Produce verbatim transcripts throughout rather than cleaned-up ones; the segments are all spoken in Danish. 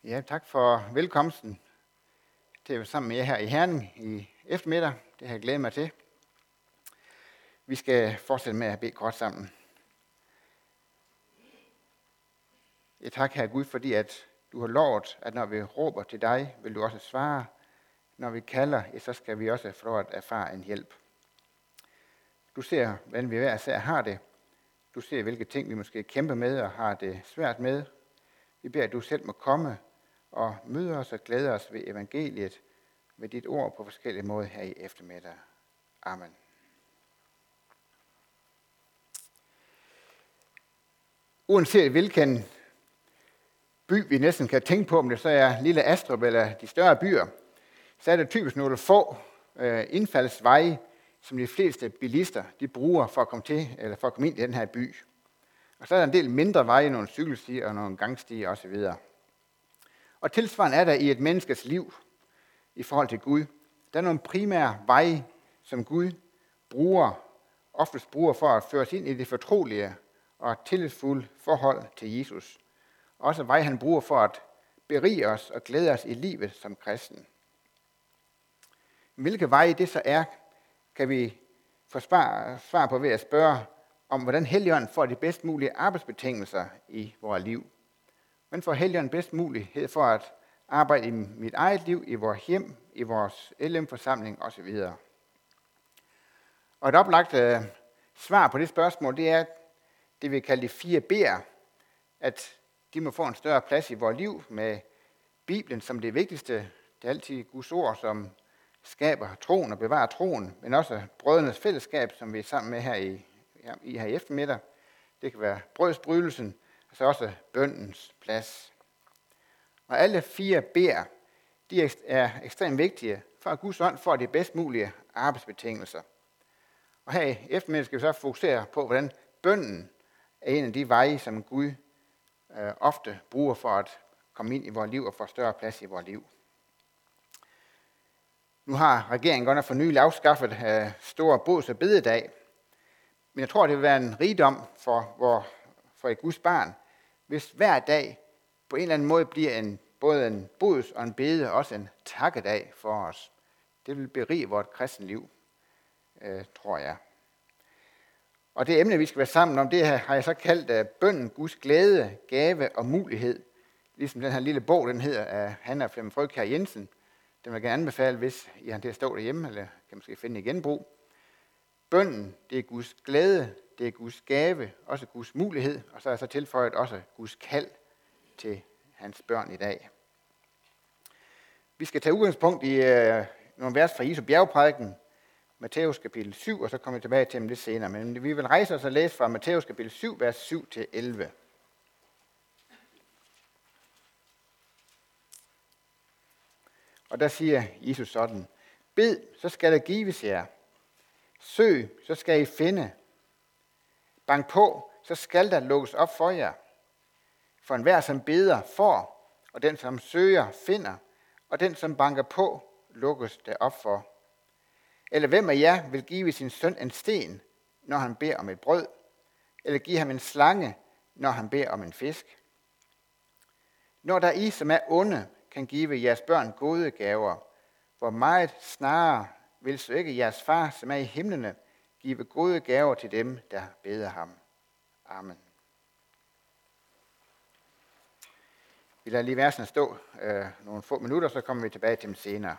Ja, tak for velkomsten til at være sammen med jer her i Herning i eftermiddag. Det har jeg glædet mig til. Vi skal fortsætte med at bede kort sammen. Jeg tak, Herre Gud, fordi at du har lovet, at når vi råber til dig, vil du også svare. Når vi kalder, ja, så skal vi også få lov at erfare en hjælp. Du ser, hvordan vi hver især har det. Du ser, hvilke ting vi måske kæmper med og har det svært med. Vi beder, at du selv må komme og møde os og glæde os ved evangeliet, med dit ord på forskellige måder her i eftermiddag. Amen. Uanset hvilken by vi næsten kan tænke på, om det så er lille Astrup eller de større byer, så er det typisk nogle få øh, indfaldsveje, som de fleste bilister de bruger for at komme til eller for at komme ind i den her by. Og så er der en del mindre veje, nogle cykelstier og nogle gangstier osv. Og tilsvarende er der i et menneskes liv i forhold til Gud. Der er nogle primære veje, som Gud bruger, oftest bruger for at føre os ind i det fortrolige og tillidsfulde forhold til Jesus. Også veje, han bruger for at berige os og glæde os i livet som kristen. Hvilke veje det så er, kan vi få svar, svar på ved at spørge om, hvordan Helligånden får de bedst mulige arbejdsbetingelser i vores liv. Men får Helligånden bedst mulighed for at arbejde i mit eget liv, i vores hjem, i vores L M-forsamling osv. Og et oplagt uh, svar på det spørgsmål, det er det, vi kalder de fire B'er, at de må få en større plads i vores liv med Bibelen som det vigtigste. Det er altid Guds ord, som skaber troen og bevarer troen, men også brødrenes fællesskab, som vi er sammen med her i, i her i eftermiddag. Det kan være brødsbrydelsen, og så også bønnens plads. Og alle fire B'er, de er ekstremt vigtige, for at Guds ånd får de bedst mulige arbejdsbetingelser. Og her i eftermiddag skal vi så fokusere på, hvordan bønnen er en af de veje, som Gud øh, ofte bruger for at komme ind i vores liv og få større plads i vores liv. Nu har regeringen godt nok for nylig afskaffet øh, store bods- og bededag, men jeg tror, det vil være en rigdom for, vor, for et Guds barn, hvis hver dag på en eller anden måde bliver en, både en bods og en bede, og også en takkedag for os. Det vil berige vores kristenliv, øh, tror jeg. Og det emne, vi skal være sammen om, det har jeg så kaldt uh, bønnen, Guds glæde, gave og mulighed. Ligesom den her lille bog, den hedder af Hanna Flemming Frøkjær Jensen. Den vil jeg gerne anbefale, hvis I har det at stå derhjemme, eller kan måske finde i genbrug. Bønnen, det er Guds glæde, det er Guds gave, også Guds mulighed, og så er så tilføjet også Guds kald til hans børn i dag. Vi skal tage udgangspunkt i uh, nogle vers fra Jesu bjergprædiken, Matthæus kapitel syv, og så kommer vi tilbage til dem lidt senere. Men vi vil rejse os og læse fra Matthæus kapitel syv, vers syv til elleve. Og der siger Jesus sådan: Bed, så skal der gives jer. Søg, så skal I finde. Bank på, så skal der lukkes op for jer. For enhver, som beder, får, og den, som søger, finder, og den, som banker på, lukkes der op for. Eller hvem af jer vil give sin søn en sten, når han beder om et brød? Eller give ham en slange, når han beder om en fisk? Når der I, som er onde, kan give jeres børn gode gaver, hvor meget snarere vil så ikke jeres far, som er i himlene, give gode gaver til dem, der beder ham. Amen. Vi lader lige versene stå øh, nogle få minutter, så kommer vi tilbage til dem senere.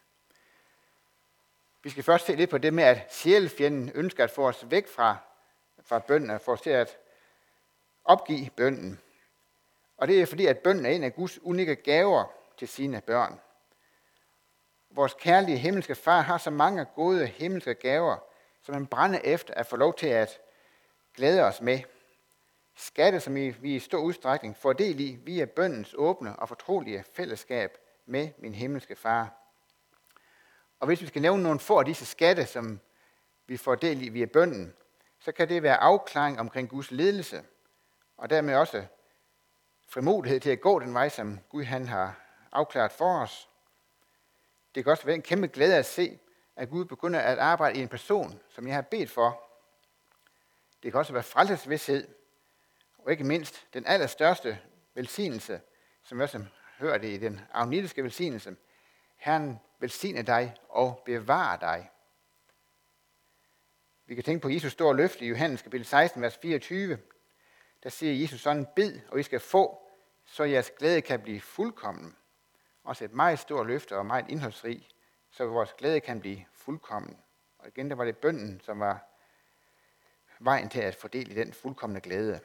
Vi skal først se lidt på det med, at sjælefjenden ønsker at få os væk fra, fra bønnen, og få os til at opgive bønnen. Og det er fordi, at bønnen er en af Guds unikke gaver til sine børn. Vores kærlige himmelske far har så mange gode himmelske gaver, som han brænder efter at få lov til at glæde os med. Skatte, som vi i stor udstrækning får del i via bønnens åbne og fortrolige fællesskab med min himmelske far. Og hvis vi skal nævne nogle få af disse skatte, som vi får del i via bønnen, så kan det være afklaring omkring Guds ledelse, og dermed også frimodighed til at gå den vej, som Gud han har afklaret for os. Det kan også være en kæmpe glæde at se, at Gud begynder at arbejde i en person, som jeg har bedt for. Det kan også være frelsesvidshed, og ikke mindst den allerstørste velsignelse, som vi også hører det i den agnitiske velsignelse. Herren velsigne dig og bevare dig. Vi kan tænke på Jesus store løfte i Johannes kapitel seksten, vers fireogtyve. Der siger Jesus sådan, bed, og I skal få, så jeres glæde kan blive fuldkommen. Også et meget stort løfte og meget indholdsrig, så vores glæde kan blive fuldkommen. Og igen, der var det bønnen, som var vejen til at fordele den fuldkomne glæde.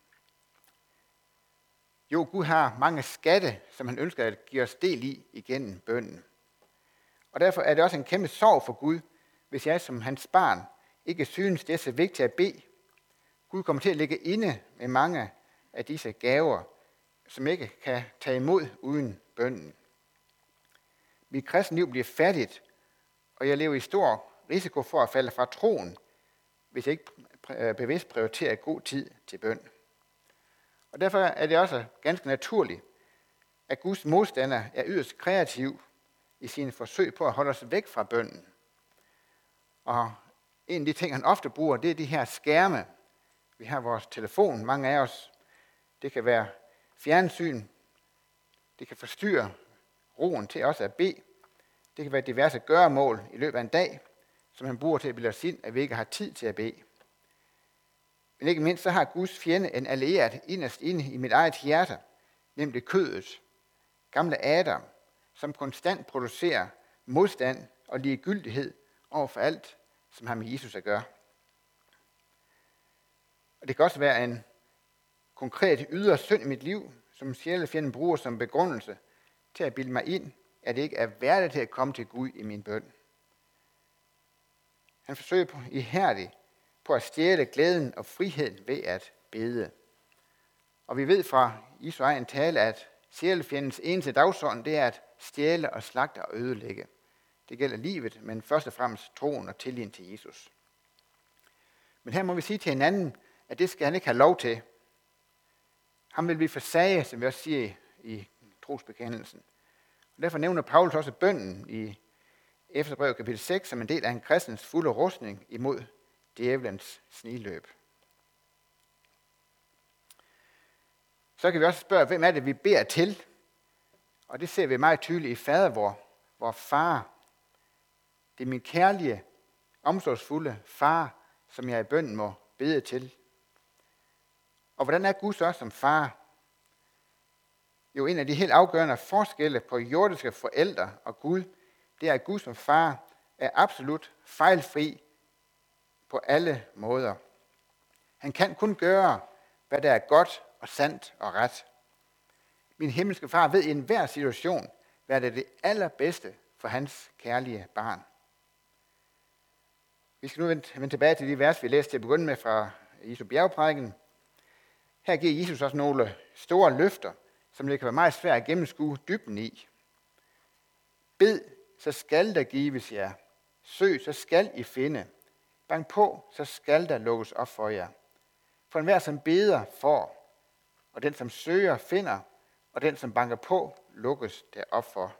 Jo, Gud har mange skatte, som han ønsker at give os del i igennem bønnen. Og derfor er det også en kæmpe sorg for Gud, hvis jeg som hans barn ikke synes, det er så vigtigt at bede. Gud kommer til at ligge inde med mange af disse gaver, som ikke kan tage imod uden bønnen. Mit kristne liv bliver fattigt, og jeg lever i stor risiko for at falde fra troen, hvis jeg ikke bevidst prioriterer god tid til bøn. Og derfor er det også ganske naturligt, at Guds modstander er yderst kreativ i sine forsøg på at holde os væk fra bønnen. Og en af de ting, han ofte bruger, det er de her skærme. Vi har vores telefon, mange af os. Det kan være fjernsyn. Det kan forstyrre roen til også at bede. Det kan være diverse gøremål i løbet af en dag, som han bruger til at bilde os ind, at vi ikke har tid til at bede. Men ikke mindst så har Guds fjende en allieret inderst inde i mit eget hjerte, nemlig kødet, gamle Adam, som konstant producerer modstand og ligegyldighed over for alt, som har med Jesus at gøre. Og det kan også være en konkret ydre synd i mit liv, som sjælefjenden bruger som begrundelse til at bilde mig ind, at det ikke er værdigt til at komme til Gud i min bøn. Han forsøger på, ihærdigt på at stjæle glæden og friheden ved at bede. Og vi ved fra Jesu egen tale, at sjælefjendens eneste dagsorden, det er at stjæle og slagte og ødelægge. Det gælder livet, men først og fremmest troen og tilliden til Jesus. Men her må vi sige til hinanden, at det skal han ikke have lov til. Han vil vi forsage, som vi også siger i trosbekendelsen. Og derfor nævner Paulus også bønnen i Efeserbrevet kapitel seks som en del af en kristens fulde rustning imod djævelens sniløb. Så kan vi også spørge, hvem er det, vi beder til? Og det ser vi meget tydeligt i fader, hvor, hvor far, det er min kærlige, omsorgsfulde far, som jeg i bønnen må bede til. Og hvordan er Gud så som far? Jo, en af de helt afgørende forskelle på jordiske forældre og Gud, det er, at Gud som far er absolut fejlfri på alle måder. Han kan kun gøre, hvad der er godt og sandt og ret. Min himmelske far ved i enhver situation, hvad der er det allerbedste for hans kærlige barn. Vi skal nu vende, vende tilbage til de vers, vi læste til at begynde med fra Jesu bjergprædiken. Her giver Jesus også nogle store løfter, som det kan være meget svært at gennemskue dybden i. Bed, så skal der gives jer. Søg, så skal I finde. Bank på, så skal der lukkes op for jer. For enhver, som beder, får. Og den, som søger, finder. Og den, som banker på, lukkes der op for.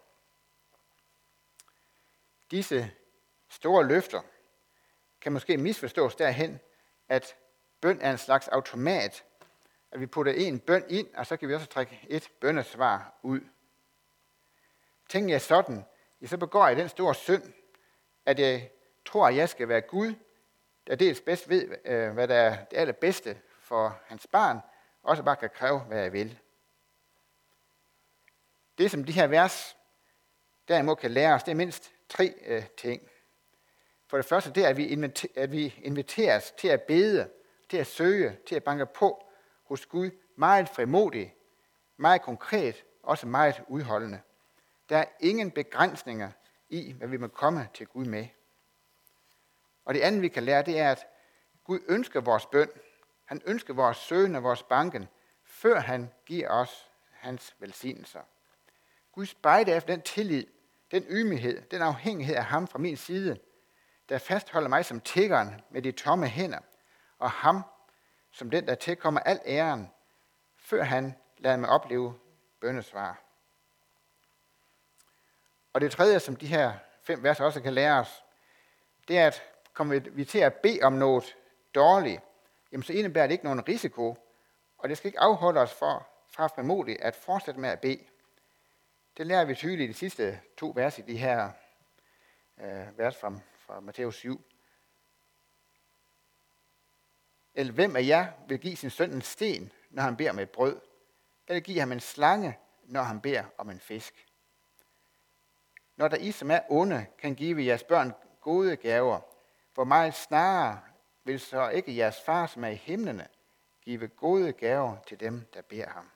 Disse store løfter kan måske misforstås derhen, at bøn er en slags automat, at vi putter en bøn ind, og så kan vi også trække et bønnesvar ud. Tænker jeg sådan, ja, så begår jeg den store synd, at jeg tror, at jeg skal være Gud, der dels bedst ved, hvad der er det allerbedste for hans barn, og også bare kan kræve, hvad jeg vil. Det, som de her vers derimod kan lære os, det er mindst tre øh, ting. For det første, det er, at vi, inviter- at vi inviteres til at bede, til at søge, til at banke på hos Gud, meget frimodigt, meget konkret, også meget udholdende. Der er ingen begrænsninger i, hvad vi må komme til Gud med. Og det andet, vi kan lære, det er, at Gud ønsker vores bøn. Han ønsker vores søgen og vores banken, før han giver os hans velsignelser. Gud spejder efter den tillid, den ydmyghed, den afhængighed af ham fra min side, der fastholder mig som tiggeren med de tomme hænder, og ham som den, der tilkommer al æren, før han lader mig opleve bønnesvar. Og det tredje, som de her fem vers også kan lære os, det er, at kommer vi til at bede om noget dårligt, jamen så indebærer det ikke nogen risiko, og det skal ikke afholde os for, fra frimodigt at fortsætte med at bede. Det lærer vi tydeligt i de sidste to vers i de her øh, vers fra, fra Matthæus syv. Eller hvem af jer vil give sin søn en sten, når han beder om et brød? Eller give ham en slange, når han beder om en fisk? Når der I, som er onde, kan give jeres børn gode gaver, hvor meget snarere vil så ikke jeres far, som er i himlene, give gode gaver til dem, der beder ham.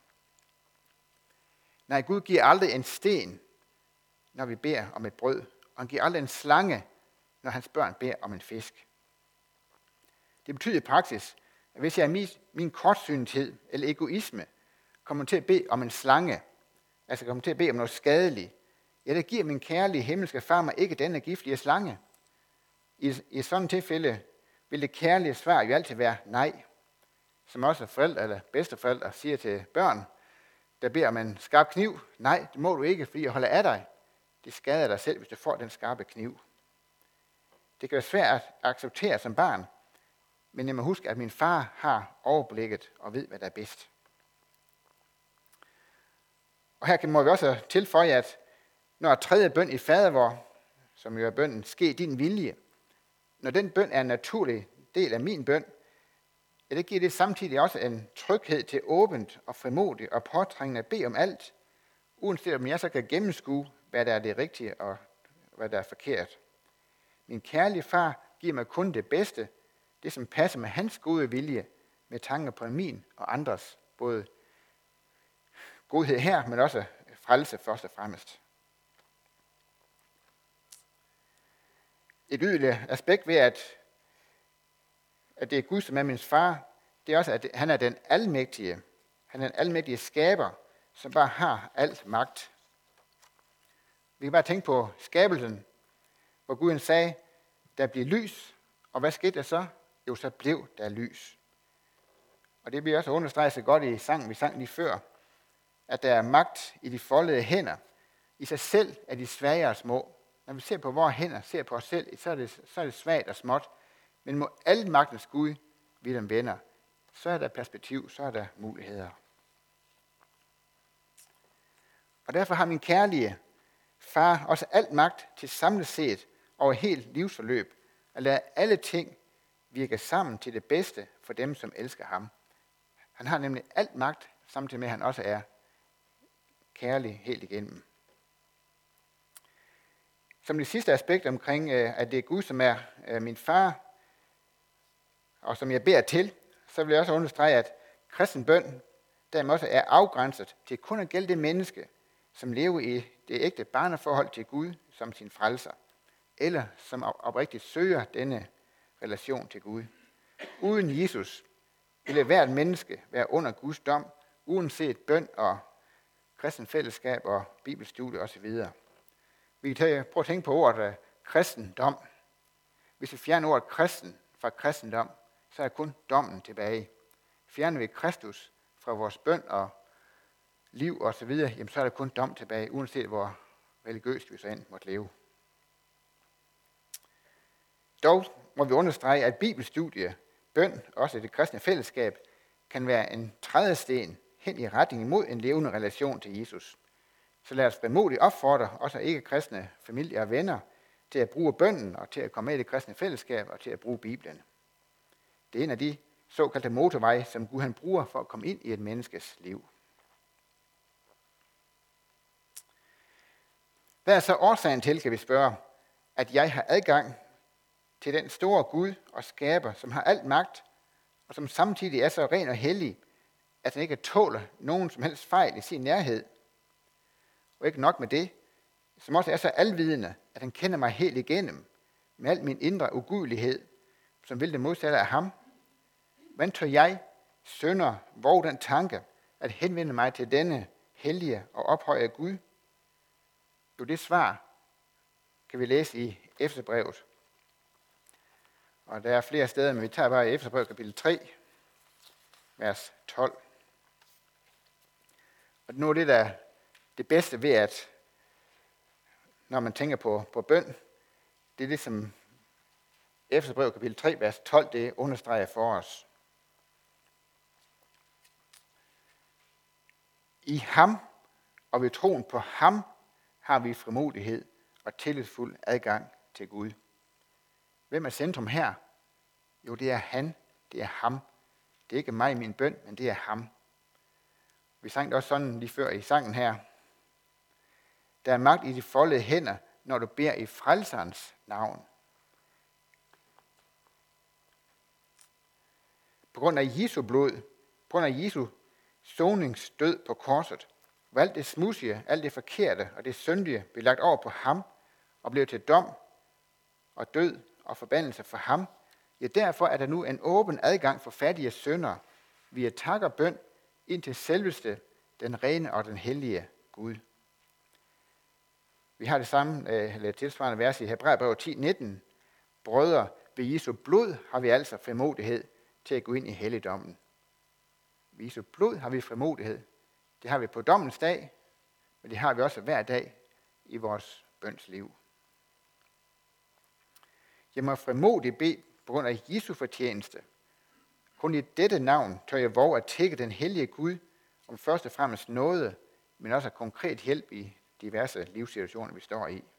Nej, Gud giver aldrig en sten, når vi beder om et brød, og han giver aldrig en slange, når hans børn beder om en fisk. Det betyder i praksis, at hvis jeg er min, min kortsynethed eller egoisme kommer til at bede om en slange, altså kommer til at bede om noget skadeligt, ja, det giver min kærlige himmelske far mig ikke denne giftige slange. I, i sådan tilfælde vil det kærlige svar jo altid være nej. Som også forældre eller bedsteforældre siger til børn, der beder om en skarp kniv. Nej, det må du ikke, fordi jeg holder af dig. Det skader dig selv, hvis du får den skarpe kniv. Det kan være svært at acceptere som barn, men jeg må huske, at min far har overblikket og ved, hvad der er bedst. Og her må vi også tilføje, at når tredje bøn i fadervor, som jo er bønnen, ske din vilje, når den bøn er en naturlig del af min bøn, ja, det giver det samtidig også en tryghed til åbent og frimodigt og påtrængende at bede om alt, uanset om jeg så kan gennemskue, hvad der er det rigtige og hvad der er forkert. Min kærlige far giver mig kun det bedste, det som passer med hans gode vilje, med tanke på min og andres, både godhed her, men også frelse først og fremmest. Et yderligere aspekt ved, at, at det er Gud, som er min far, det er også, at han er den almægtige. Han er den almægtige skaber, som bare har alt magt. Vi kan bare tænke på skabelsen, hvor Gud sagde, der bliver lys, og hvad skete der så? Jo, så blev der lys. Og det bliver også understreget så godt i sangen, vi sang lige før, at der er magt i de foldede hænder. I sig selv er de svage og små. Når vi ser på vores hænder, ser på os selv, så er det, så er det svagt og småt. Men må alle magtens Gud vi dem venner, så er der perspektiv, så er der muligheder. Og derfor har min kærlige far også alt magt til samlet set over helt livsforløb, at lade alle ting virke sammen til det bedste for dem, som elsker ham. Han har nemlig alt magt, samtidig med at han også er kærlig helt igennem. Som det sidste aspekt omkring, at det er Gud, som er min far, og som jeg beder til, så vil jeg også understrege, at kristen bøn dermed også er afgrænset til kun at gælde det menneske, som lever i det ægte barneforhold til Gud som sin frelser, eller som oprigtigt søger denne relation til Gud. Uden Jesus ville hvert menneske være under Guds dom, uanset bøn og kristen fællesskab og bibelstudie osv. Vi kan prøve at tænke på ordet kristendom. Hvis vi fjerner ordet kristen fra kristendom, så er kun dommen tilbage. Fjerner vi Kristus fra vores bøn og liv og så videre, jamen så er der kun dom tilbage, uanset hvor religiøst vi så end måtte leve. Dog må vi understrege, at bibelstudie, bøn, også i det kristne fællesskab, kan være en trædesten hen i retning mod en levende relation til Jesus. Så lad os bemodigt opfordre også ikke-kristne familier og venner til at bruge bønnen og til at komme med i det kristne fællesskab og til at bruge Bibelen. Det er en af de såkaldte motorveje, som Gud han bruger for at komme ind i et menneskes liv. Hvad er så årsagen til, kan vi spørge, at jeg har adgang til den store Gud og skaber, som har alt magt, og som samtidig er så ren og hellig, at han ikke tåler nogen som helst fejl i sin nærhed. Og ikke nok med det, som også er så alvidende, at han kender mig helt igennem, med al min indre ugudelighed, som vil det modsatte af ham. Hvordan tør jeg, synder, våge den tanke, at henvende mig til denne hellige og ophøjede Gud? Jo, det svar kan vi læse i Efeserbrevet. Og der er flere steder, men vi tager bare i Efeserbrevet kapitel tre, vers tolv. Og nu er det der det bedste ved, at når man tænker på, på bøn, det er det, som Efeserbrevet kapitel tre, vers tolv, det understreger for os. I ham og ved troen på ham har vi frimodighed og tillidsfuld adgang til Gud. Hvem er centrum her? Jo, det er han, det er ham. Det er ikke mig i min bøn, men det er ham. Vi sang det også sådan lige før i sangen her. Der er magt i de foldede hænder, når du beder i frelserens navn. På grund af Jesu blod, på grund af Jesu soningsdød på korset, hvor alt det smudsige, alt det forkerte og det syndige blev lagt over på ham og blev til dom og død og forbandelse for ham, ja, derfor er der nu en åben adgang for fattige syndere via tak og bøn ind til selveste, den rene og den hellige Gud. Vi har det samme, eller tilsvarende vers i Hebræerbrevet ti nitten. Brødre, ved Jesu blod har vi altså frimodighed til at gå ind i helligdommen. Ved Jesu blod har vi frimodighed. Det har vi på dommens dag, men det har vi også hver dag i vores bønsliv. Jeg må frimodigt bede på grund af Jesu fortjeneste. Kun i dette navn tør jeg våge at tække den hellige Gud om først og fremmest nåde, men også konkret hjælp i diverse livssituationer, vi står i.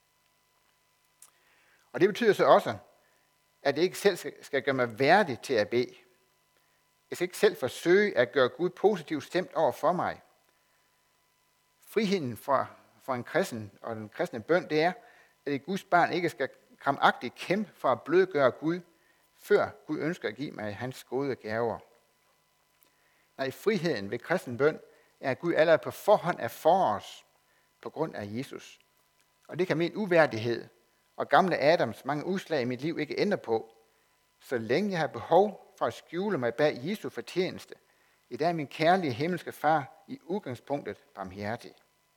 Og det betyder så også, at jeg ikke selv skal gøre mig værdig til at bede. Jeg skal ikke selv forsøge at gøre Gud positivt stemt over for mig. Friheden for, for en kristen og den kristne bøn, det er, at et Guds barn ikke skal krampagtigt kæmpe for at blødgøre Gud, før Gud ønsker at give mig hans gode gaver. Nej, friheden ved kristen bøn er, at Gud allerede på forhånd er for os på grund af Jesus. Og det kan min uværdighed og gamle Adams mange udslag i mit liv ikke ændre på, så længe jeg har behov for at skjule mig bag Jesu fortjeneste. I dag er min kærlige himmelske far i udgangspunktet barmhjertig.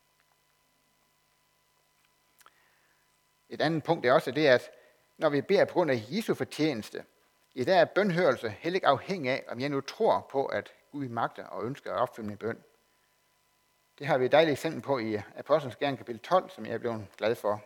Et andet punkt er også det, at når vi beder på grund af Jesu fortjeneste, i dag er bønhørelse heller ikke afhængig af, om jeg nu tror på, at Gud magter og ønsker at opfylde min bøn. Det har vi et dejligt eksempel på i Apostlenes Gerninger kapitel tolv, som jeg er blevet glad for.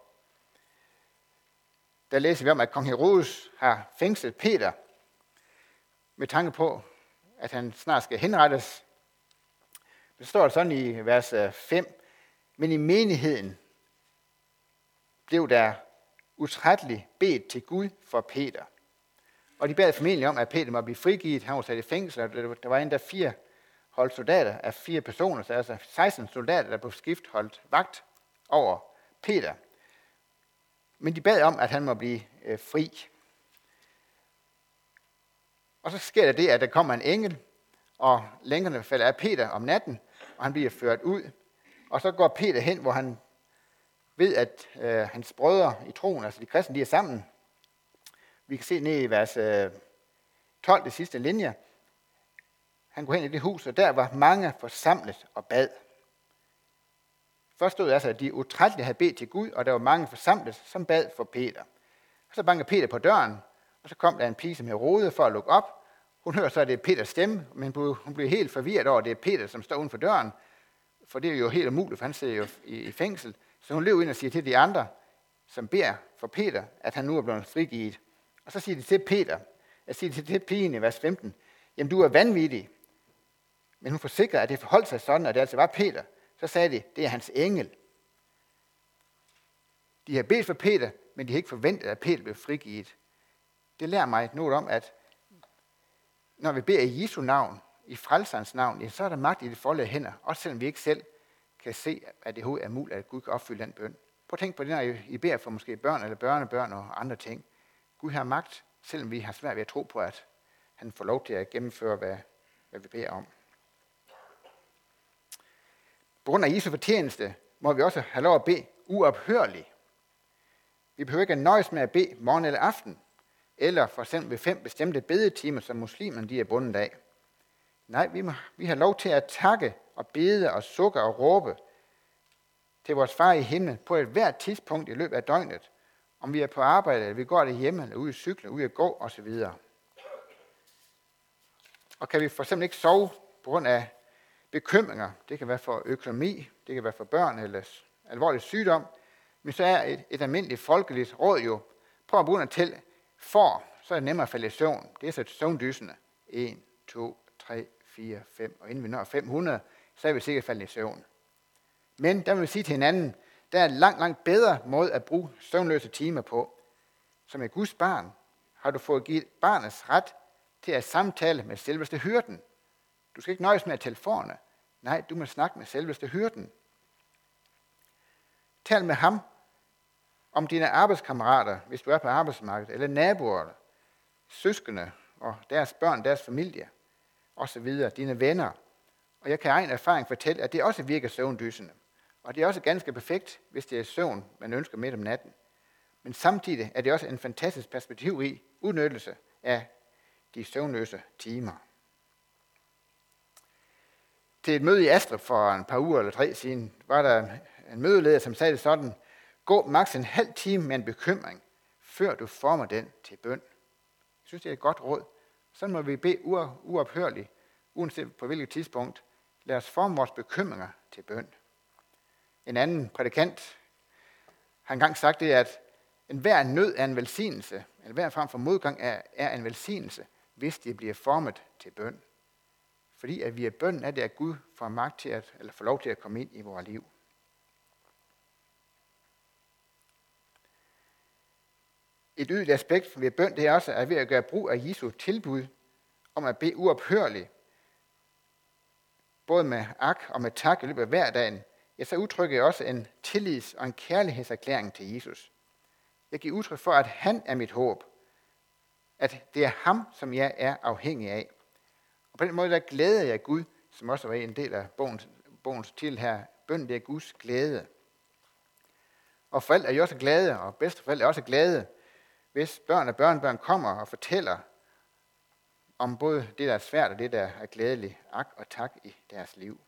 Der læser vi om, at kong Herodes har fængslet Peter med tanke på, at han snart skal henrettes. Det står sådan i vers fem. Men i menigheden blev der utrætteligt bedt til Gud for Peter. Og de bad formentlig om, at Peter måtte blive frigivet. Han var sat i fængsel, og der var endda fire hold soldater af fire personer, så altså seksten soldater, der på skift holdt vagt over Peter. Men de bad om, at han må blive øh, fri. Og så sker der det, at der kommer en engel, og lænkerne falder af Peter om natten, og han bliver ført ud. Og så går Peter hen, hvor han ved, at øh, hans brødre i troen, altså de kristne, de er sammen. Vi kan se ned i vers øh, tolv, det sidste linje. Han går hen i det hus, og der var mange forsamlet og bad. Først stod altså, at de utrætteligt havde bedt til Gud, og der var mange forsamlet, som bad for Peter. Og så banker Peter på døren, og så kom der en pige, som Herodes, for at lukke op. Hun hører så, at det er Peters stemme, men hun bliver helt forvirret over, at det er Peter, som står uden for døren. For det er jo helt umuligt, for han sidder jo i fængsel. Så hun løber ind og siger til de andre, som beder for Peter, at han nu er blevet frigivet. Og så siger de til Peter, jeg siger til, til pigen i vers femten, jamen du er vanvittig. Men hun forsikrer, at det forholdt sig sådan, at det altså var Peter. Så sagde de, det er hans engel. De har bedt for Peter, men de har ikke forventet, at Peter blev frigivet. Det lærer mig noget om, at når vi beder i Jesu navn, i frelserens navn, så er der magt i de foldede hænder, også selvom vi ikke selv kan se, at det overhovedet er muligt, at Gud kan opfylde den bøn. Prøv at tænke på det, når I beder for måske børn eller børnebørn og andre ting. Gud har magt, selvom vi har svært ved at tro på, at han får lov til at gennemføre, hvad, hvad vi beder om. På grund af Jesu fortjeneste må vi også have lov at bede uophørligt. Vi behøver ikke at nøjes med at bede morgen eller aften, eller for eksempel ved fem bestemte bedetimer, som muslimerne de er bundet af. Nej, vi, må, vi har lov til at takke og bede og sukke og råbe til vores far i himlen på et hvert tidspunkt i løbet af døgnet. Om vi er på arbejde, eller vi går derhjemme, eller ude i cykle, ude at gå osv. Og kan vi for eksempel ikke sove på grund af bekymringer, det kan være for økonomi, det kan være for børn eller alvorlig sygdom, men så er et, et almindeligt folkeligt råd jo, prøv at bruge at tælle for, så er det nemmere at falde i søvn. Det er så søvndysende. en, to, tre, fire, fem, og inden vi når fem hundrede, så er vi sikkert faldet i søvn. Men der vil vi sige til hinanden, der er en langt, langt bedre måde at bruge søvnløse timer på. Som et Guds barn har du fået givet barnets ret til at samtale med selveste hyrden. Du skal ikke nøjes med at telefonerne. Nej, du må snakke med selveste hyrden. Tal med ham om dine arbejdskammerater, hvis du er på arbejdsmarkedet, eller naboer, søskende og deres børn, deres familie, osv., dine venner. Og jeg kan af egen erfaring fortælle, at det også virker søvndysende. Og det er også ganske perfekt, hvis det er søvn, man ønsker midt om natten. Men samtidig er det også en fantastisk perspektiv i udnyttelse af de søvnløse timer. Til et møde i Astrup for en par uger eller tre siden, var der en mødeleder, som sagde det sådan: gå maks en halv time med en bekymring, før du former den til bøn. Jeg synes, det er et godt råd. Sådan må vi bede uophørligt, uanset på hvilket tidspunkt. Lad os forme vores bekymringer til bøn. En anden prædikant har engang sagt det, at enhver nød er en velsignelse, eller hver form for modgang er, er en velsignelse, hvis det bliver formet til bøn. Fordi at vi er bøn, er det, at Gud får magt til at, eller får lov til at komme ind i vores liv. Et yderligere aspekt ved bøn, det er også, at ved at gøre brug af Jesu tilbud om at bede uophørligt, både med ak og med tak i løbet af hverdagen, ja, så udtrykker jeg også en tillids- og en kærlighedserklæring til Jesus. Jeg giver udtryk for, at han er mit håb. At det er ham, som jeg er afhængig af. Og på den måde, der glæder jeg Gud, som også var en del af bogens, bogens til her. Bøn, det er Guds glæde. Og forældre er jo også glade, og bedsteforældre er også glade, hvis børn og børnebørn kommer og fortæller om både det, der er svært, og det, der er glædeligt, ak og tak i deres liv.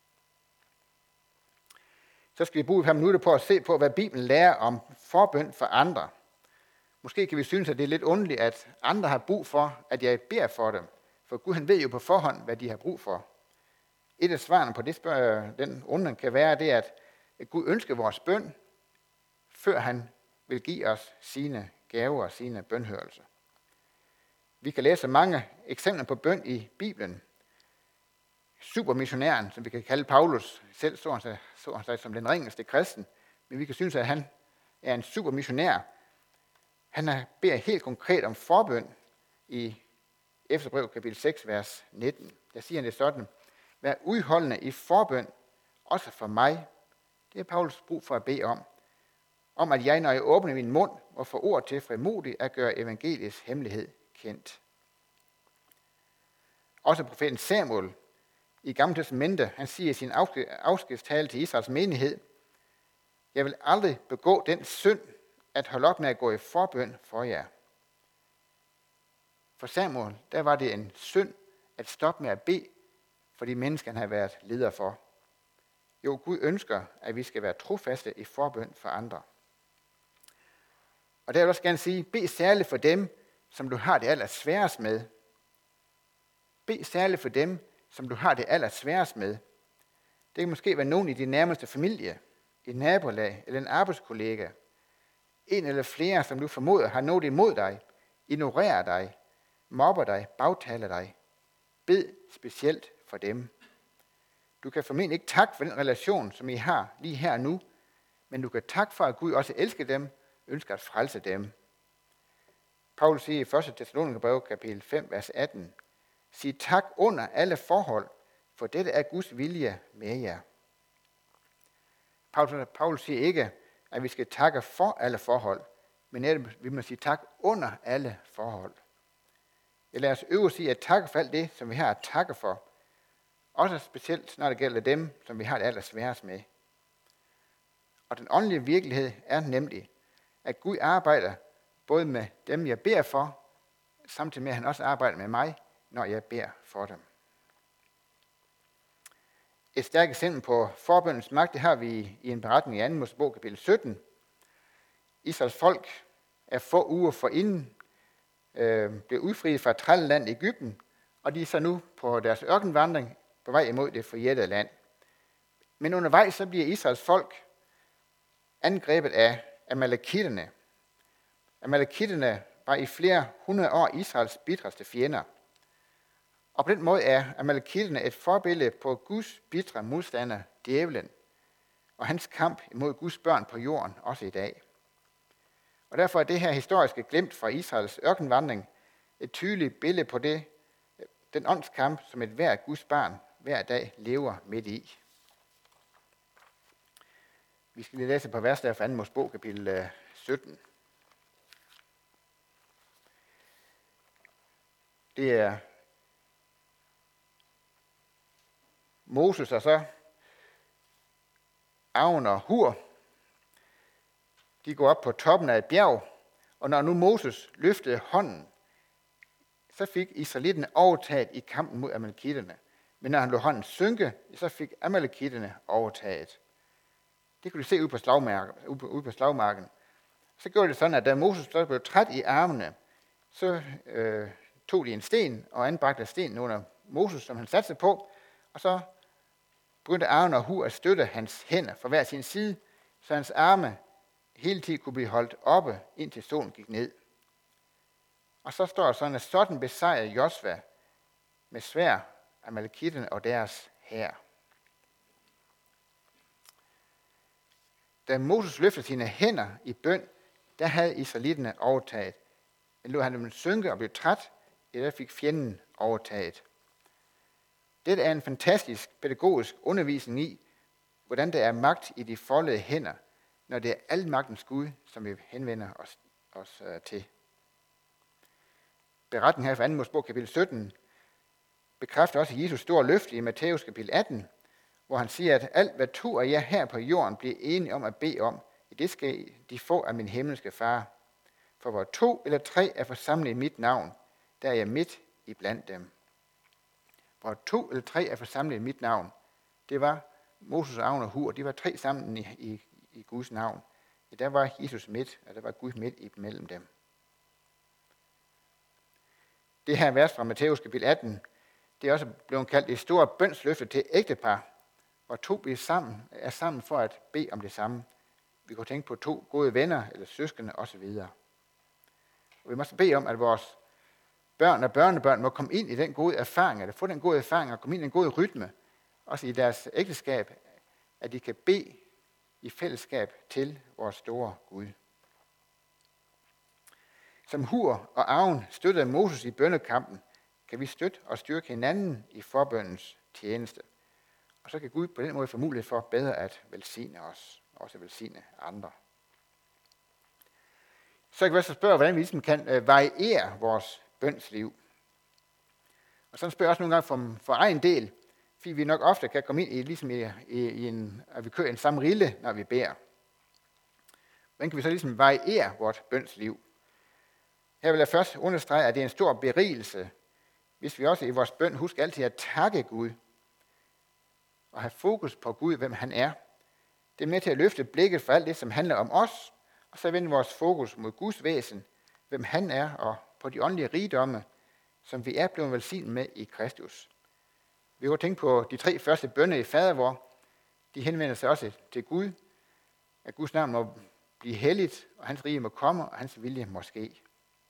Så skal vi bruge et par minutter på at se på, hvad Bibelen lærer om forbøn for andre. Måske kan vi synes, at det er lidt underligt, at andre har brug for, at jeg beder for dem. For Gud, han ved jo på forhånd, hvad de har brug for. Et af svarene på det spørg, den undring kan være, det er, at Gud ønsker vores bøn, før han vil give os sine gaver og sine bønhørelser. Vi kan læse mange eksempler på bøn i Bibelen. Supermissionæren, som vi kan kalde Paulus, selv så han sig, så han sig som den ringeste kristen, men vi kan synes, at han er en supermissionær. Han beder helt konkret om forbøn i Efeserbrev kapitel seks, vers nitten. Der siger han det sådan: vær udholdende i forbøn, også for mig. Det er Paulus brug for at bede om. Om at jeg, når jeg åbner min mund, må få ord til frimodigt at gøre evangeliets hemmelighed kendt. Også profeten Samuel i Gamle Testamente, han siger i sin afskedstale til Israels menighed: jeg vil aldrig begå den synd at holde op med at gå i forbøn for jer. For Samuel, der var det en synd at stoppe med at bede for de mennesker, han havde været leder for. Jo, Gud ønsker, at vi skal være trofaste i forbøn for andre. Og der vil jeg også gerne sige, bed særligt for dem, som du har det allersværest med. Bed særligt for dem, som du har det allersværest med. Det kan måske være nogen i din nærmeste familie, et nabolag eller en arbejdskollega. En eller flere, som du formoder har noget imod dig, ignorerer dig, mobber dig, bagtaler dig. Bed specielt for dem. Du kan formentlig ikke takke for den relation, som I har lige her og nu, men du kan takke for, at Gud også elsker dem, ønsker at frelse dem. Paulus siger i første Thessalonikerbrev kapitel fem, vers atten: sig tak under alle forhold, for dette er Guds vilje med jer. Paulus, Paulus siger ikke, at vi skal takke for alle forhold, men at vi må sige tak under alle forhold. Jeg lader os øve os i at takke for alt det, som vi har at takke for. Også specielt, når det gælder dem, som vi har det allersværest med. Og den åndelige virkelighed er nemlig, at Gud arbejder både med dem, jeg beder for, samtidig med, at han også arbejder med mig, når jeg beder for dem. Et stærkt eksempel på forbøndens magt, det har vi i en beretning i anden Mosebog kapitel sytten. Israels folk er få uger forinden øh, blev udfriet fra trælleland i Egypten, og de er så nu på deres ørkenvandring på vej imod det forjættede land. Men undervejs så bliver Israels folk angrebet af amalekitterne. Amalekitterne var i flere hundrede år Israels bitreste fjender. Og på den måde er amalekitterne et forbillede på Guds bitre modstander, djævlen. og hans kamp imod Guds børn på jorden også i dag. Og derfor er det her historiske glimt fra Israels ørkenvandring et tydeligt billede på det, den åndskamp, som et hvert Guds barn hver dag lever midt i. Vi skal lige læse på vers der fra anden Mosebog, kapitel sytten. Det er Moses og så Aaron og Hur. De går op på toppen af et bjerg, og når nu Moses løftede hånden, så fik israelitterne overtaget i kampen mod amalekitterne. Men når han lod hånden synke, så fik amalekitterne overtaget. Det kunne de se ude på slagmarken. Ude på slagmarken. Så gjorde det sådan, at da Moses så blev træt i armene, så øh, tog de en sten og anbragte stenen under Moses, som han satte sig på, og så begyndte Aaron og Hur at støtte hans hænder fra hver sin side, så hans arme hele tiden kunne blive holdt oppe, indtil solen gik ned. Og så står der sådan, at sådan besejrede Josva med svær amalekitterne og deres hær. Da Moses løftede sine hænder i bøn, der havde israelitterne overtaget. Men lod han dem synke og blev træt, ja, der fik fjenden overtaget. Dette er en fantastisk pædagogisk undervisning i, hvordan der er magt i de foldede hænder, når det er almagtens Gud, som vi henvender os, os uh, til. Beretningen her fra anden Mosebog kapitel sytten bekræfter også Jesus store løfte i Matthæus kapitel atten, hvor han siger, at alt hvad to af jer her på jorden bliver enige om at bede om, det skal de få af min himmelske far. For hvor to eller tre er forsamlet i mit navn, der er jeg midt i blandt dem. Hvor to eller tre er forsamlet i mit navn, det var Moses, Aaron og Hur, de var tre sammen i, i, i Guds navn. Ja, der var Jesus midt, og der var Gud midt imellem dem. Det her vers fra Matthæus kapitel atten, det er også blevet kaldt et stort bønsløfte til ægtepar, hvor to bliver sammen, er sammen for at bede om det samme. Vi kunne tænke på to gode venner eller søskende osv. Og vi må bede om, at vores børn og børnebørn må komme ind i den gode erfaring, eller få den gode erfaring og komme ind i en god rytme, også i deres ægteskab, at de kan bede i fællesskab til vores store Gud. Som Hur og Aaron støttede Moses i bønnekampen, kan vi støtte og styrke hinanden i forbønnens tjeneste. Og så kan Gud på den måde få mulighed for bedre at velsigne os, og også velsigne andre. Så kan vi også spørge, hvordan vi ligesom kan variere vores bønsliv. Og så spørger jeg også nogle gange for, for egen del, fordi vi nok ofte kan komme ind i, ligesom i, i, i en, at vi kører en samme rille, når vi beder. Hvordan kan vi så ligesom variere vores bønsliv? Her vil jeg først understrege, at det er en stor berigelse, hvis vi også i vores bøn husker altid at takke Gud, og have fokus på Gud, hvem han er. Det er med til at løfte blikket for alt det, som handler om os, og så vende vores fokus mod Guds væsen, hvem han er, og på de åndelige rigdomme, som vi er blevet velsignet med i Kristus. Vi kan tænke på de tre første bønner i fadervor. De henvender sig også til Gud, at Guds navn må blive helligt, og hans rige må komme, og hans vilje må ske.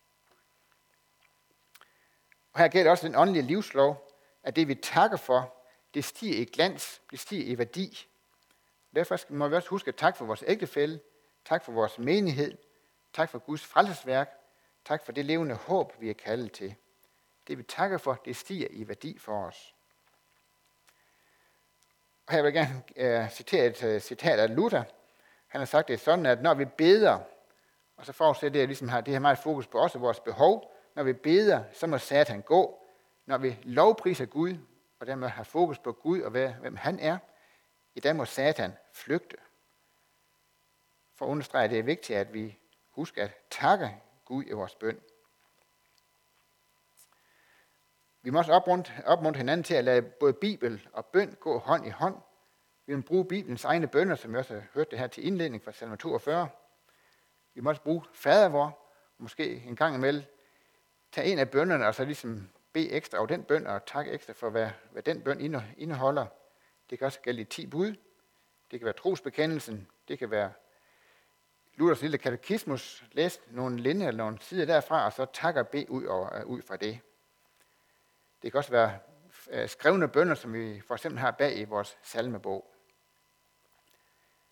Og her gælder også den åndelige livslov, at det vi takker for, det stiger i glans, det stiger i værdi. Derfor må vi også huske at takke for vores ægtefælle, tak for vores menighed, tak for Guds frelsesværk, tak for det levende håb, vi er kaldet til. Det vi takker for, det stiger i værdi for os. Og her vil jeg gerne uh, citere et uh, citat af Luther. Han har sagt det sådan, at når vi beder, og så forudsætter det, ligesom her, det her meget fokus på også vores behov, når vi beder, så må Satan gå. Når vi lovpriser Gud, og dermed har fokus på Gud og hvem han er, i dag må Satan flygte. For at understrege, det er vigtigt, at vi husker at takke Gud i vores bøn. Vi må også opmuntre hinanden til at lade både Bibel og bøn gå hånd i hånd. Vi må bruge Bibelens egne bønner, som vi også har hørt det her til indledning fra salme toogfyrre. Vi må også bruge fadervor, måske en gang imellem tage en af bønnerne og så ligesom bede ekstra over den bøn og takke ekstra for, hvad, hvad den bøn indeholder. Det kan også gælde ti bud. Det kan være trosbekendelsen. Det kan være Luthers lille katekismus. Læs nogle linjer eller nogle sider derfra, og så takker og bed ud, over, ud fra det. Det kan også være skrevne bønner, som vi for eksempel har bag i vores salmebog.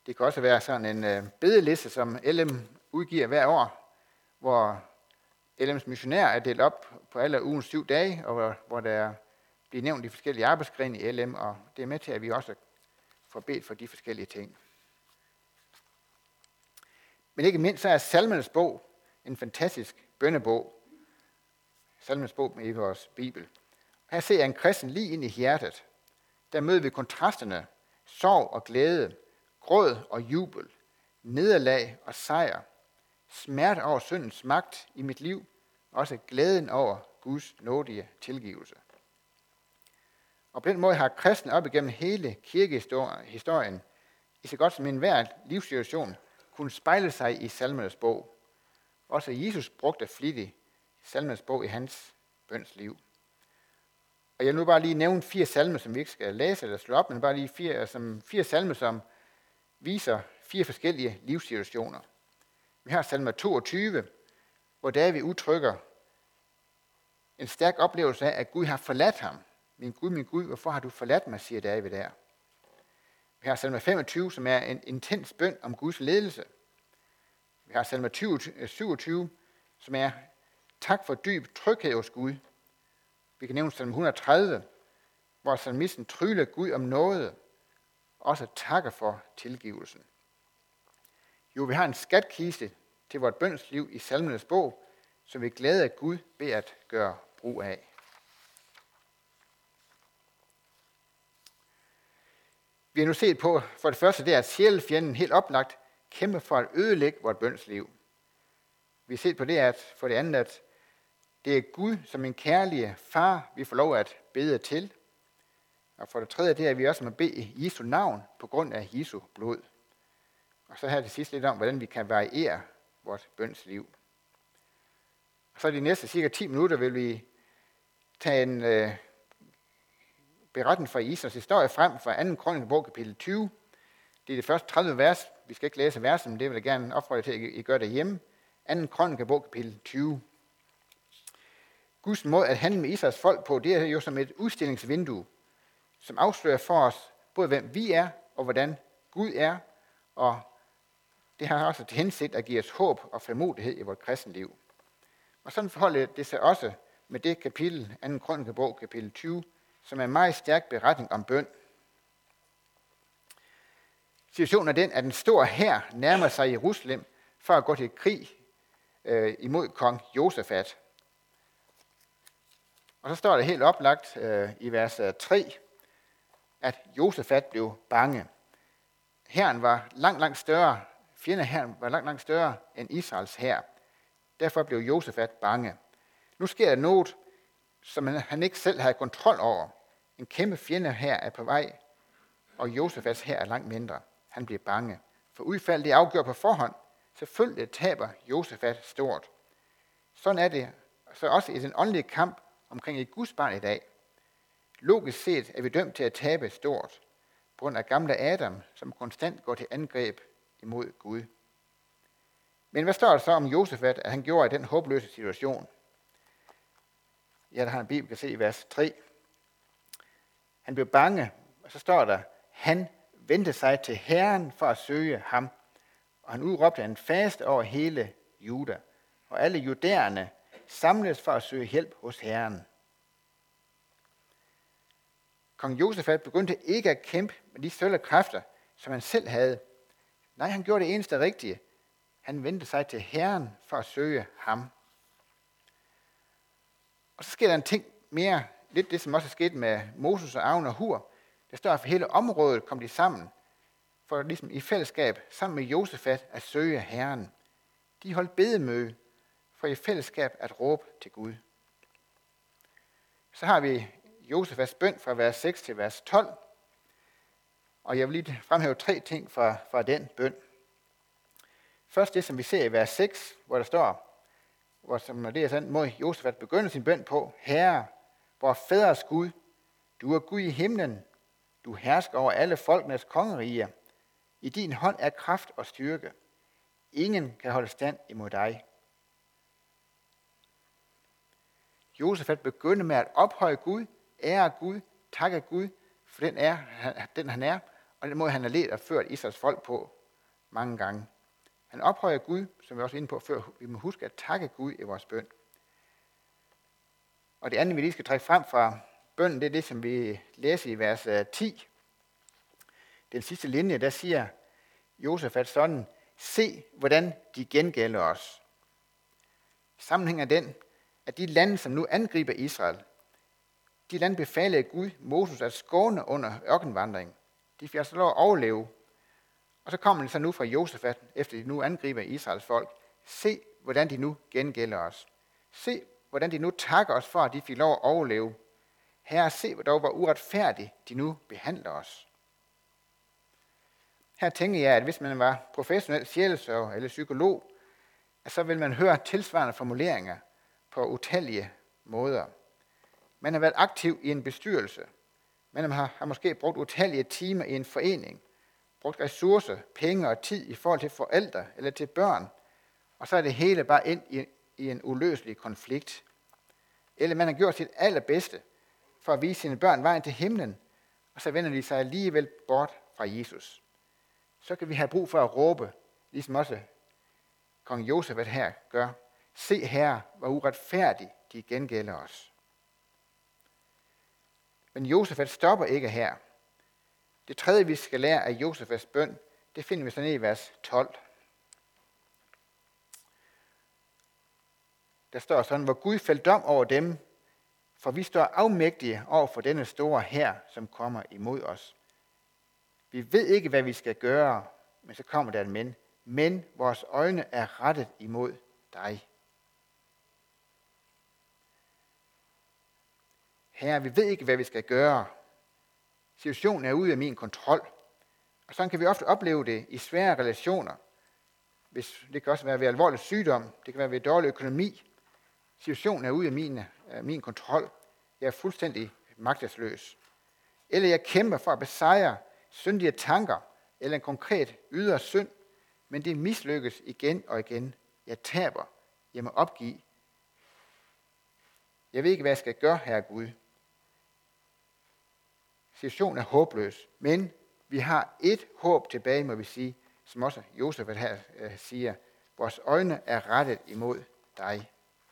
Det kan også være sådan en øh, bedeliste, som L M udgiver hver år, hvor L M's missionær er delt op på alle ugens syv dage, og hvor, hvor der bliver nævnt de forskellige arbejdsgrene i L M, og det er med til, at vi også får bedt for de forskellige ting. Men ikke mindst så er Salmernes bog en fantastisk bønnebog. Salmernes bog i vores Bibel. Her ser jeg en kristen lige ind i hjertet. Der møder vi kontrasterne, sorg og glæde, gråd og jubel, nederlag og sejr, smerte over syndens magt i mit liv, og også glæden over Guds nådige tilgivelse. Og på den måde har kristen op igennem hele kirkehistorien, i så godt som enhver livssituation, kunne spejle sig i Salmernes bog. Også Jesus brugte flittigt Salmernes bog i hans bøns liv. Og jeg vil nu bare lige nævne fire salmer, som vi ikke skal læse eller slå op, men bare lige fire, som fire salmer, som viser fire forskellige livssituationer. Vi har salme toogtyve, hvor David udtrykker en stærk oplevelse af, at Gud har forladt ham. Min Gud, min Gud, hvorfor har du forladt mig, siger David der. Vi har salme femogtyve, som er en intens bøn om Guds ledelse. Vi har salme syvogtyve, som er tak for dyb tryghed hos Gud. Vi kan nævne salme et hundrede og tredive, hvor salmisten tryller Gud om noget, og også takker for tilgivelsen. Jo, vi har en skatkiste til vores bønsliv i Salmernes bog, som vi glæder at Gud beder at gøre brug af. Vi har nu set på, for det første, det er, at sjælefjenden helt oplagt kæmper for at ødelægge vores bønsliv. Vi har set på det, at for det andet, at det er Gud som en kærlig far, vi får lov at bede til. Og for det tredje, det er, at vi også må bede i Jesu navn på grund af Jesu blod. Og så her til sidst lidt om, hvordan vi kan variere vores bønsliv. Og så de næste cirka ti minutter vil vi tage en øh, beretning fra Israels historie frem fra anden Krønikebog kapitel tyve. Det er det første tredive vers. Vi skal ikke læse versen, men det vil jeg gerne opfordre til, at I gør det hjemme. anden Krønikebog kapitel tyve. Guds måde at handle med Israels folk på, det er jo som et udstillingsvindue, som afslører for os både hvem vi er og hvordan Gud er, og det har også til hensigt at give os håb og frimodighed i vores kristenliv. Og sådan forholder det sig også med det kapitel, anden Krønikebog kapitel tyve, som er en meget stærk beretning om bøn. Situationen er den, at en stor hær nærmer sig Jerusalem for at gå til krig øh, imod kong Josafat. Og så står det helt oplagt øh, i vers tre, at Josafat blev bange. Hæren var langt, langt større, fjendehæren var langt, langt større end Israels hær. Derfor blev Josafat bange. Nu sker der noget, som han ikke selv havde kontrol over. En kæmpe fjendehær er på vej, og Josafats hær er langt mindre. Han bliver bange. For udfaldet er afgjort på forhånd. Selvfølgelig taber Josafat stort. Sådan er det så også i den åndelige kamp omkring et Guds barn i dag. Logisk set er vi dømt til at tabe stort, på grund af gamle Adam, som konstant går til angreb imod Gud. Men hvad står der så om Josafat, at han gjorde i den håbløse situation? Ja, der har en bibel, kan se i vers tre. Han blev bange, og så står der, han vendte sig til Herren for at søge ham, og han udråbte en faste over hele Juda, og alle judæerne samles for at søge hjælp hos Herren. Kong Josafat begyndte ikke at kæmpe med de sølle kræfter, som han selv havde. Nej, han gjorde det eneste rigtige. Han vendte sig til Herren for at søge ham. Og så sker der en ting mere, lidt det som også er sket med Moses og Aron og Hur. Der står, at for hele området kom de sammen, for ligesom i fællesskab, sammen med Josafat, at søge Herren. De holdt bedemøde, for i fællesskab at råbe til Gud. Så har vi Josafats bøn fra vers seks til vers tolv. Og jeg vil lige fremhæve tre ting fra, fra den bøn. Først det, som vi ser i vers seks, hvor der står, hvor som det er sådan, må Josafat begynde sin bøn på, Herre, vor fædres Gud, du er Gud i himlen, du hersker over alle folkenes kongeriger. I din hånd er kraft og styrke. Ingen kan holde stand imod dig. Josafat begyndte med at ophøje Gud, ære Gud, takke Gud for den, er, den han er, og den måde, han har ledt og ført Israels folk på mange gange. Han ophøjer Gud, som vi også var inde på før. Vi må huske at takke Gud i vores bøn. Og det andet, vi lige skal trække frem fra bønnen, det er det, som vi læser i vers ti. Den sidste linje, der siger Josafat sådan: se, hvordan de gengælder os. Sammenhængen er den, at de lande, som nu angriber Israel, de lande befalede Gud Moses at skåne under ørkenvandringen. De fik altså lov at overleve. Og så kommer det så nu fra Josafat, efter de nu angriber Israels folk. Se, hvordan de nu gengælder os. Se, hvordan de nu takker os for, at de fik lov at overleve. Herre, se, dog hvor uretfærdigt de nu behandler os. Her tænker jeg, at hvis man var professionel sjælesørger eller psykolog, så vil man høre tilsvarende formuleringer på utallige måder. Man har været aktiv i en bestyrelse. Man har, har måske brugt utallige timer i en forening, brugt ressourcer, penge og tid i forhold til forældre eller til børn, og så er det hele bare ind i, i en uløselig konflikt. Eller man har gjort sit allerbedste for at vise sine børn vejen til himlen, og så vender de sig alligevel bort fra Jesus. Så kan vi have brug for at råbe, ligesom også kong Josafat her gør: se her, hvor uretfærdigt de gengælder os. Men Josafat stopper ikke her. Det tredje, vi skal lære af Josafats bøn, det finder vi så ned i vers tolv. Der står sådan: hvor Gud fældt dom over dem, for vi står afmægtige over for denne store hær, som kommer imod os. Vi ved ikke, hvad vi skal gøre, men så kommer der et men. Men vores øjne er rettet imod dig. Herre, vi ved ikke, hvad vi skal gøre. Situationen er ude af min kontrol. Og sådan kan vi ofte opleve det i svære relationer. Hvis, det kan også være ved alvorlig sygdom, det kan være ved dårlig økonomi. Situationen er ude af min, af min kontrol. Jeg er fuldstændig magtesløs. Eller jeg kæmper for at besejre syndige tanker eller en konkret ydre synd, men det mislykkes igen og igen. Jeg taber. Jeg må opgive. Jeg ved ikke, hvad jeg skal gøre, Herre Gud. Situationen er håbløs, men vi har et håb tilbage, må vi sige, som også Josafat her øh, siger. Vores øjne er rettet imod dig.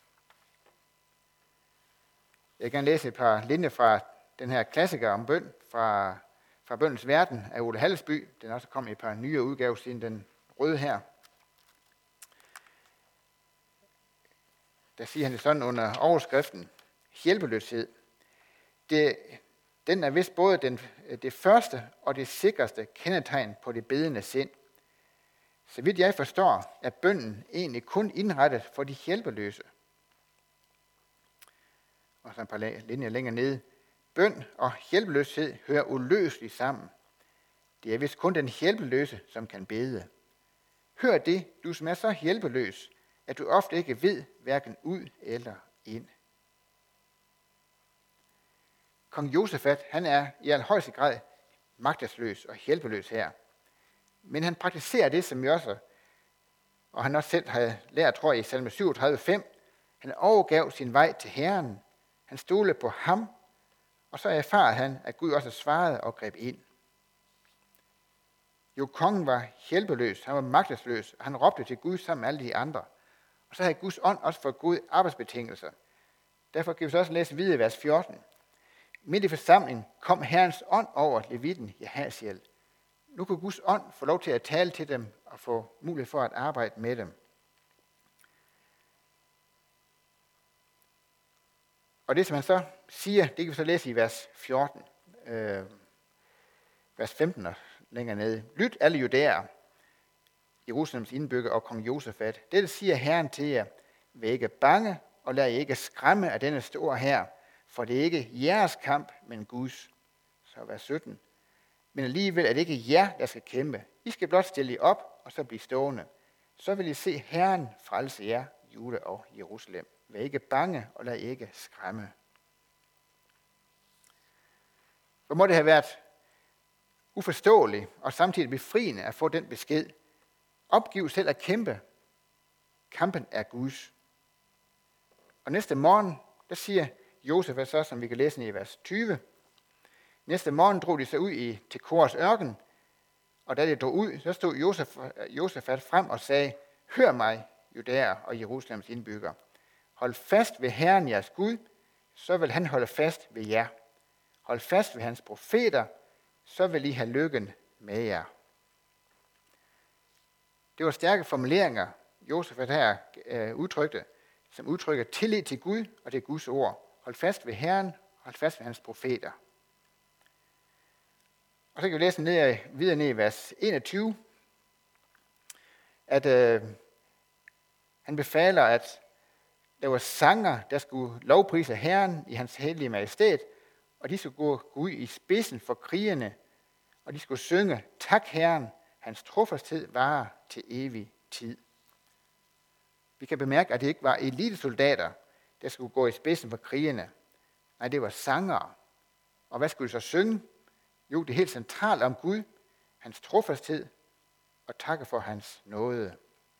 Jeg vil gerne læse et par linjer fra den her klassiker om bøn, fra, fra Bøndens Verden af Ole Hallesby. Den er også kommet i et par nye udgaver siden den røde her. Der siger han det sådan under overskriften: hjælpeløshed. Det, den er vist både den, det første og det sikreste kendetegn på det bedende sind. Så vidt jeg forstår, er bønnen egentlig kun indrettet for de hjælpeløse. Og så et par linjer længere nede. Bøn og hjælpeløshed hører uløseligt sammen. Det er vist kun den hjælpeløse, som kan bede. Hør det, du som er så hjælpeløs, at du ofte ikke ved hverken ud eller ind. Kong Josafat, han er i allerhøjeste grad magtesløs og hjælpeløs her. Men han praktiserer det, som vi også, og han også selv har lært, tror jeg, i salme syvogtredive fem. Han overgav sin vej til Herren. Han stolede på ham, og så erfarede han, at Gud også svarede og greb ind. Jo, kongen var hjælpeløs, han var magtesløs, og han råbte til Gud sammen med alle de andre. Og så havde Guds ånd også fået gode arbejdsbetingelser. Derfor kan vi så også læse videre i vers fjorten. Midt i forsamlingen kom Herrens ånd over levitten Jahasiel. Nu kunne Guds ånd få lov til at tale til dem og få mulighed for at arbejde med dem. Og det, som han så siger, det kan vi så læse i vers fjorten, øh, vers femten og længere nede. Lyt alle judæer, Jerusalems indbygger og kong Josafat. Dette siger Herren til jer: vær ikke bange, og lad jer ikke skræmme af denne store hær, for det er ikke jeres kamp, men Guds. Så vers sytten. Men alligevel er det ikke jer, der skal kæmpe. I skal blot stille jer op, og så blive stående. Så vil I se Herren frelse jer, Juda og Jerusalem. Vær ikke bange, og lad ikke skræmme. Hvor må det have været uforståeligt og samtidig befriende at få den besked. Opgiv selv at kæmpe. Kampen er Guds. Og næste morgen, der siger Josafat så, som vi kan læse i vers tyve. Næste morgen drog de sig ud i Tekors ørken. Og da det drog ud, så stod Josef, Josafat frem og sagde, hør mig, Judæer og Jerusalems indbygger. Hold fast ved Herren jeres Gud, så vil han holde fast ved jer. Hold fast ved hans profeter, så vil I have lykken med jer. Det var stærke formuleringer, Josafat her øh, udtrykte, som udtrykker tillid til Gud og til Guds ord. Hold fast ved Herren, hold fast ved hans profeter. Og så kan vi læse ned, videre ned i vers enogtyve, at øh, han befaler, at der var sanger, der skulle lovprise Herren i hans hellige majestæt, og de skulle gå, gå ud i spidsen for krigerne, og de skulle synge, tak Herren, hans trofasthed varer til evig tid. Vi kan bemærke, at det ikke var elitesoldater, der skulle gå i spidsen for krigerne. Nej, det var sangere. Og hvad skulle de så synge? Jo, det er helt centralt om Gud, hans trofasthed, og takke for hans nåde.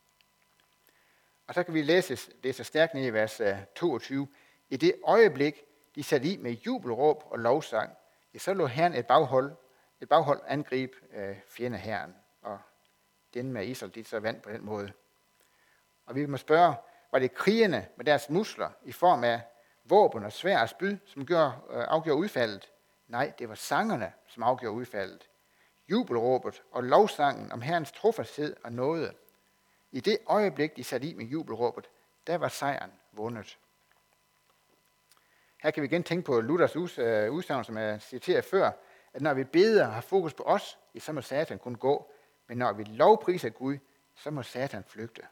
Og så kan vi læse det så stærkt ned i vers toogtyve. I det øjeblik, de satte i med jubelråb og lovsang, ja, så lå Herren et baghold, et baghold angribe øh, fjendeherren, og den med Israel, de så vandt på den måde. Og vi må spørge, var det krigerne med deres muskler i form af våben og sværd og spyd, som gjorde, øh, afgjorde udfaldet? Nej, det var sangerne, som afgjorde udfaldet. Jubelråbet og lovsangen om Herrens trofasthed og nåde. I det øjeblik, de satte i med jubelråbet, der var sejren vundet. Her kan vi igen tænke på Luthers udsagn, som jeg citerede før, at når vi beder og har fokus på os, så må Satan kun gå, men når vi lovpriser Gud, så må Satan flygte.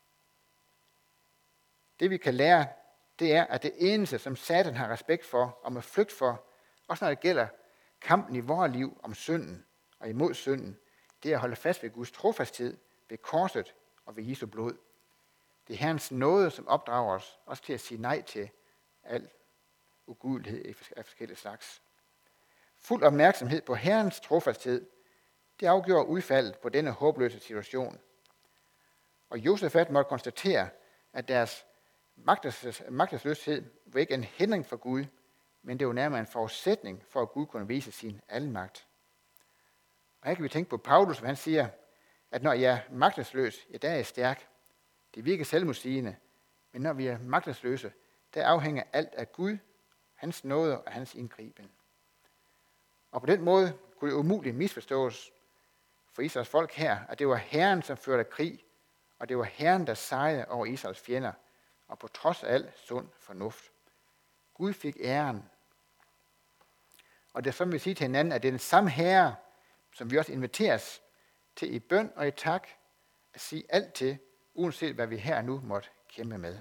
Det vi kan lære, det er, at det eneste, som Satan har respekt for og må flygte for, også når det gælder kampen i vores liv om synden og imod synden, det er at holde fast ved Guds trofasthed, ved korset og ved Jesu blod. Det er Herrens nåde, som opdrager os også til at sige nej til al ugudelighed af forskellige slags. Fuld opmærksomhed på Herrens trofasthed, det afgjorde udfaldet på denne håbløse situation. Og Josafat måtte konstatere, at deres magtesløshed var ikke en hindring for Gud, men det var nærmere en forudsætning for, at Gud kunne vise sin almagt. Og her kan vi tænke på Paulus, som han siger, at når jeg er magtesløs, ja, der er jeg stærk. Det virker selvmodsigende, men når vi er magtesløse, der afhænger alt af Gud, hans nåde og hans indgriben. Og på den måde kunne det umuligt misforstås for Israels folk her, at det var Herren, som førte krig, og det var Herren, der sejrede over Israels fjender, og på trods af al sund fornuft. Gud fik æren. Og det er som vi siger til hinanden, at det er den samme Herre, som vi også inviteres til i bøn og i tak, at sige alt til, uanset hvad vi her nu måtte kæmpe med.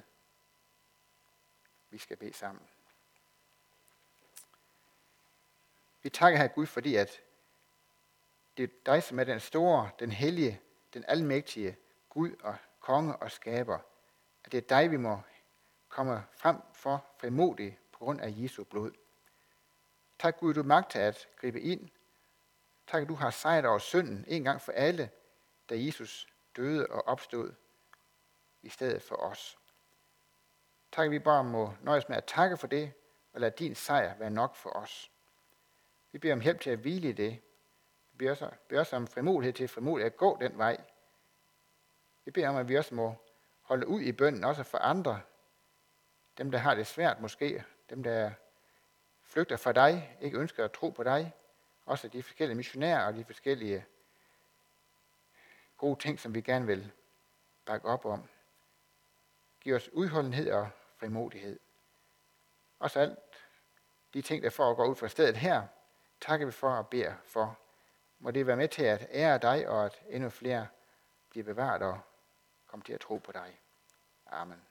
Vi skal bede sammen. Vi takker her Gud, fordi at det er dig, som er den store, den hellige, den almægtige Gud og konge og skaber. At det er dig, vi må komme frem for frimodigt på grund af Jesu blod. Tak Gud, du magter at gribe ind. Tak, at du har sejret over synden en gang for alle, da Jesus døde og opstod i stedet for os. Tak, at vi bare må nøjes med at takke for det, og lade din sejr være nok for os. Vi beder om hjælp til at hvile i det. Vi beder også, beder også om frimodighed til frimodigt at gå den vej. Vi beder om, at vi også må holde ud i bønnen, også for andre. Dem, der har det svært måske. Dem, der flygter fra dig, ikke ønsker at tro på dig. Også de forskellige missionærer og de forskellige gode ting, som vi gerne vil bakke op om. Giv os udholdenhed og frimodighed. Også alt de ting, der foregår ud fra stedet her, takker vi for og beder for. Må det være med til at ære dig, og at endnu flere bliver bevaret og komme til at tro på dig. Amen.